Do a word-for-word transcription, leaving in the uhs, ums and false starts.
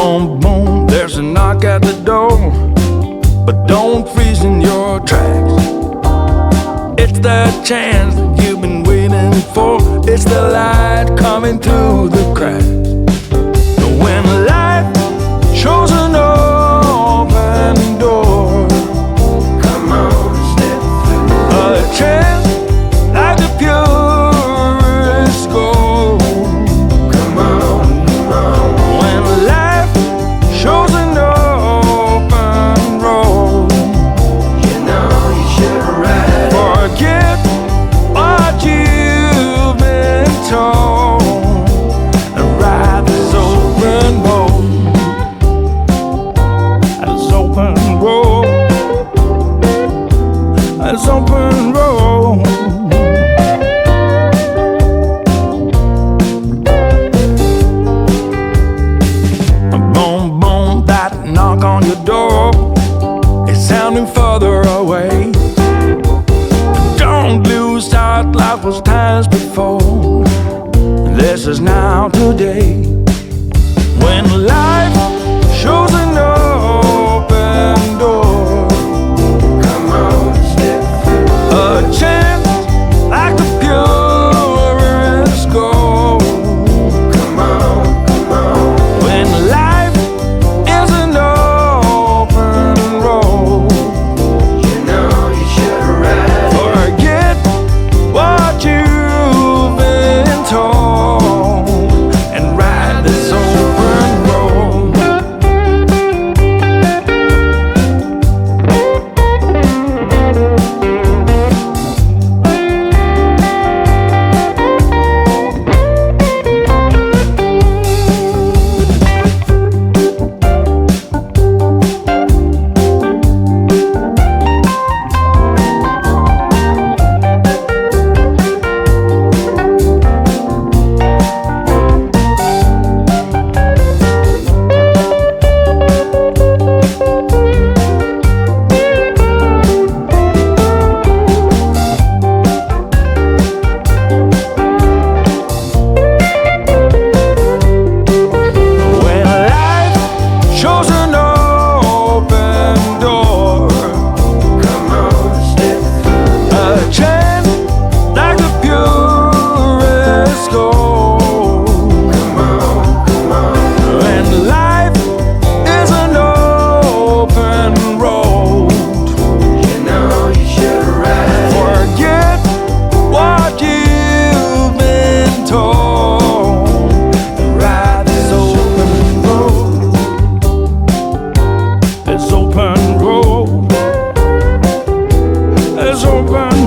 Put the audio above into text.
Boom, boom, there's a knock at the door, but don't freeze in your tracks. It's that chance that you've been waiting for. It's the light coming through the cracks. When life shows an open door, come on, step through. A chance like the purest gold. Come on, come on. When life shows an open road, you know you should ride it. Forget what you've been told and ride this open road. This open road. This open road. Boom, boom, that knock on your door is sounding further away. Don't lose sight, life was times before. This is now today. When life shows an open door, come on, step through. A chance like the purest gold. Come on, come on. When life is an open road, you know you should ride it. Forget what you've been told and ride this open road. When life shows an open door, come on, step through. A chance like the purest gold. Come on, come on. When life is an open road, you know you should ride it. Forget what you've been told and ride this open road. This open road. This open